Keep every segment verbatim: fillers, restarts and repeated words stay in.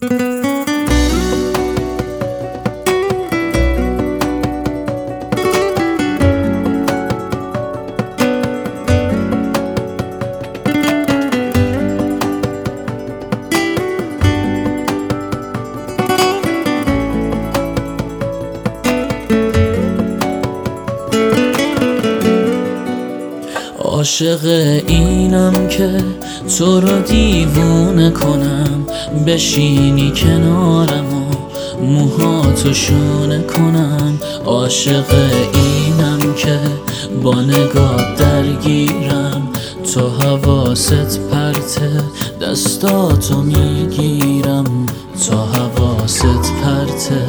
عاشق اینم که تو رو دیوونه کنم، بشینی کنارم و موهاتو شونه کنم. عاشق اینم که با نگاه درگیرم، تو حواست پرته دستاتو میگیرم، تو حواست پرته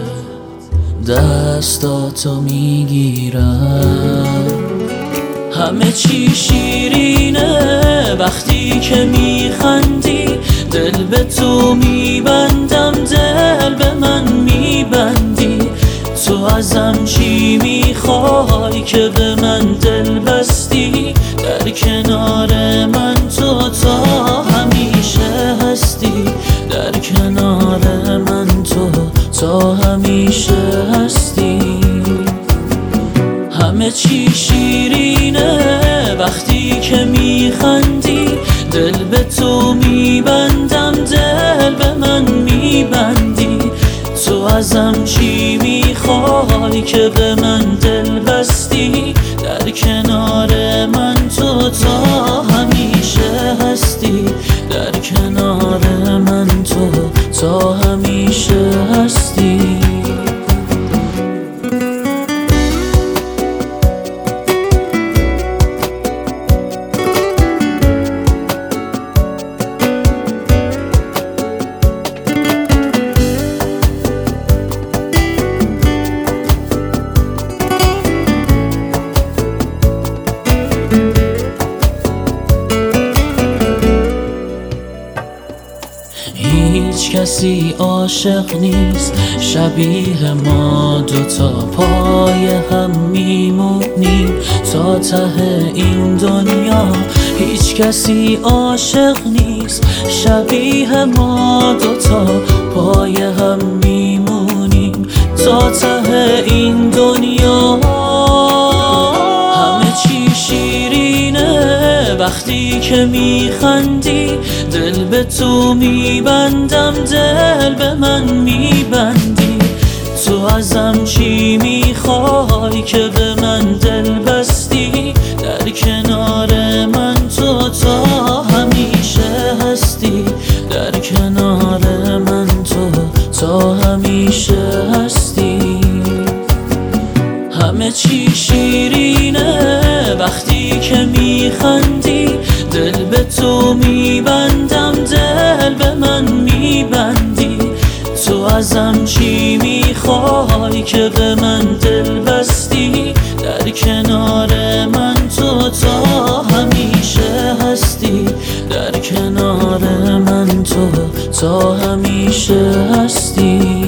دستاتو میگیرم. همه چی شیرینه وقتی که میخندی، دل به تو میبندم، دل به من میبندی. تو ازم چی میخوای که به من دل بستی؟ در کنار من تو تا همیشه هستی، در کنار من تو تا همیشه هستی. همه چی شیرینه وقتی که میخندی، دل به تو میبندم، دل به من میبندی. تو ازم چی میخوای که به من دل بستی؟ در کنار من تو تا همیشه هستی، در کنار من تو تا همیشه هستی. هیچ کسی عاشق نیست شبیه ما، دوتا پای هم میمونیم تا ته این دنیا. هیچ کسی عاشق نیست شبیه ما، دوتا پای هم میمونیم تا ته این دنیا. همه چی شیرینه وقتی که میخندی، دل به تو میبندم، دل به من میبندی. تو ازم چی میخوای که به من دل بستی؟ در کنار من تو تا همیشه هستی، در کنار من تو تا همیشه هستی. همه چی شیرینه وقتی که میخندی، دل به تو میبندم، دل به من میبندی. تو ازم چی میخوای که به من دل بستی؟ در کنار من تو تا همیشه هستی، در کنار من تو تا همیشه هستی.